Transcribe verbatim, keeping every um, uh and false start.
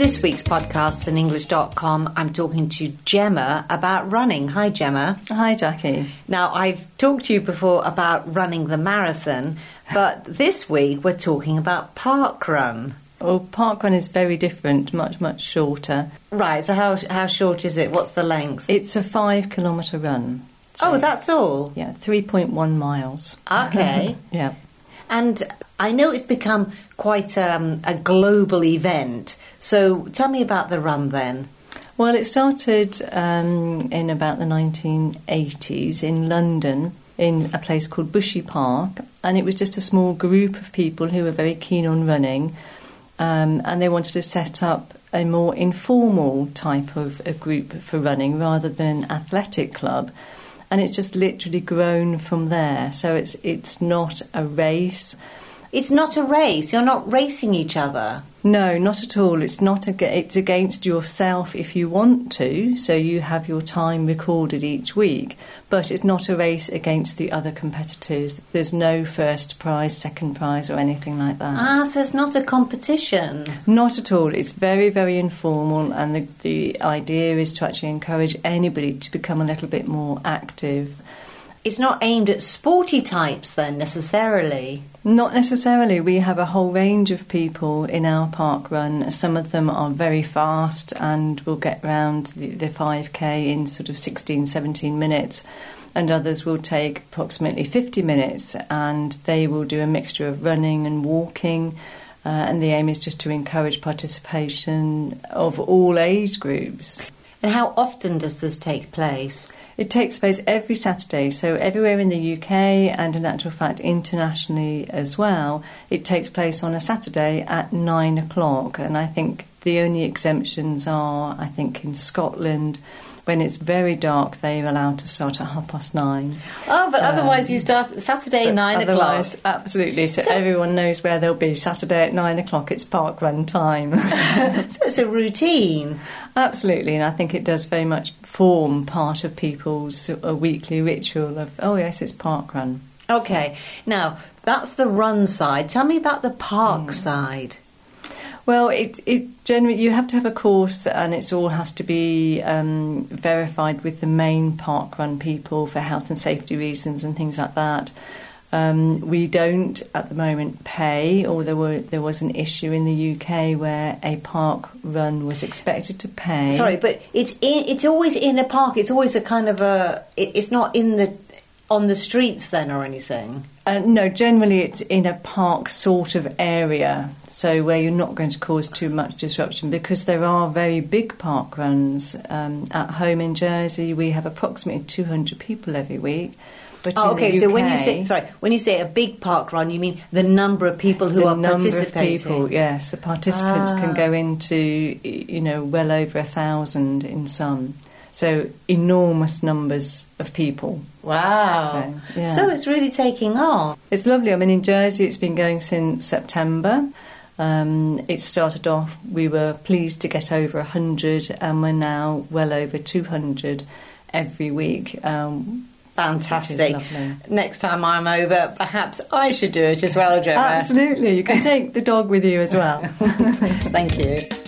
this week's podcast on English dot com, I'm talking to Gemma about running. Hi, Gemma. Hi, Jackie. Now, I've talked to you before about running the marathon, but this week we're talking about parkrun. Well, parkrun is very different, much, much shorter. Right, so how how short is it? What's the length? It's a five-kilometre run. So, oh, that's all? Yeah, three point one miles. Okay. Yeah. And I know it's become quite um, a global event, so tell me about the run then. Well, it started um, in about the nineteen eighties in London, in a place called Bushy Park, and it was just a small group of people who were very keen on running, um, and they wanted to set up a more informal type of a group for running rather than an athletic club. And it's just literally grown from there. So it's it's not a race. It's not a race. You're not racing each other. No, not at all. It's not. A, it's against yourself if you want to. So you have your time recorded each week. But it's not a race against the other competitors. There's no first prize, second prize or anything like that. Ah, so it's not a competition. Not at all. It's very, very informal, and the, the idea is to actually encourage anybody to become a little bit more active. It's not aimed at sporty types then, necessarily? Not necessarily. We have a whole range of people in our park run. Some of them are very fast and will get round the, the five K in sort of sixteen, seventeen minutes, and others will take approximately fifty minutes, and they will do a mixture of running and walking, uh, and the aim is just to encourage participation of all age groups. And how often does this take place? It takes place every Saturday, so everywhere in the U K and in actual fact internationally as well, it takes place on a Saturday at nine o'clock. And I think the only exemptions are, I think, in Scotland. When it's very dark, they're allowed to start at half past nine. Oh, but Um, otherwise you start Saturday nine otherwise, o'clock. Absolutely. So, So- everyone knows where they'll be. Saturday at nine o'clock, it's park run time. So it's a routine. Absolutely, and I think it does very much form part of people's a weekly ritual of, oh yes, it's park run. Okay, now that's the run side. Tell me about the park Mm. side. Well, it it generally you have to have a course, and it all has to be um, verified with the main park run people for health and safety reasons and things like that. Um, we don't at the moment pay, or there were there was an issue in the U K where a park run was expected to pay. Sorry, but it's in, it's always in a park. It's always a kind of a. It, it's not in the on the streets then or anything. Uh, no, generally it's in a park sort of area, so where you're not going to cause too much disruption, because there are very big park runs. Um, at home in Jersey, we have approximately two hundred people every week. But Oh, in okay. the So U K, when you say sorry, when you say a big park run, you mean the number of people who the are number participating. of people, yes, the participants Ah. can go into, you know, well over a thousand in some. So enormous numbers of people. Wow. So, yeah. So it's really taking off. It's lovely. I mean, in Jersey, it's been going since September. Um, it started off, we were pleased to get over one hundred, and we're now well over two hundred every week. Um, Fantastic. which is lovely. Next time I'm over, perhaps I should do it as well, Gemma. Absolutely. You can take the dog with you as well. Thank you.